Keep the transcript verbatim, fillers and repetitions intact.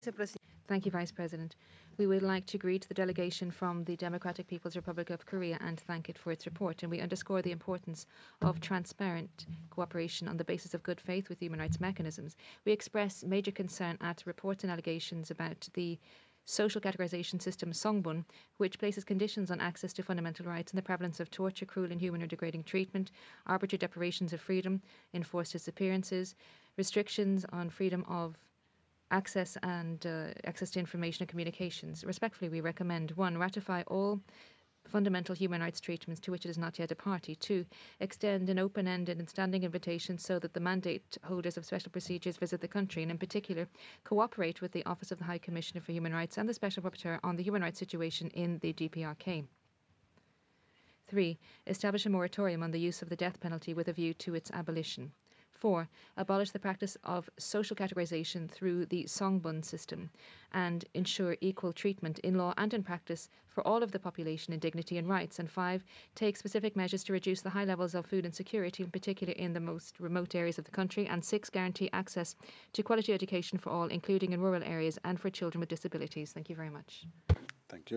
Thank you, Vice President. We would like to greet the delegation from the Democratic People's Republic of Korea and thank it for its report. And we underscore the importance of transparent cooperation on the basis of good faith with human rights mechanisms. We express major concern at reports and allegations about the social categorization system Songbun, which places conditions on access to fundamental rights and the prevalence of torture, cruel, inhuman, or degrading treatment, arbitrary deprivations of freedom, enforced disappearances, restrictions on freedom of access and uh, access to information and communications. Respectfully, we recommend one, ratify all fundamental human rights treatments to which it is not yet a party. Two, extend an open-ended and standing invitation so that the mandate holders of special procedures visit the country and in particular cooperate with the Office of the High Commissioner for Human Rights and the Special Rapporteur on the human rights situation in the D P R K. Three, establish a moratorium on the use of the death penalty with a view to its abolition. Four, abolish the practice of social categorization through the Songbun system and ensure equal treatment in law and in practice for all of the population in dignity and rights. And five, take specific measures to reduce the high levels of food insecurity, in particular in the most remote areas of the country. And six, guarantee access to quality education for all, including in rural areas and for children with disabilities. Thank you very much. Thank you.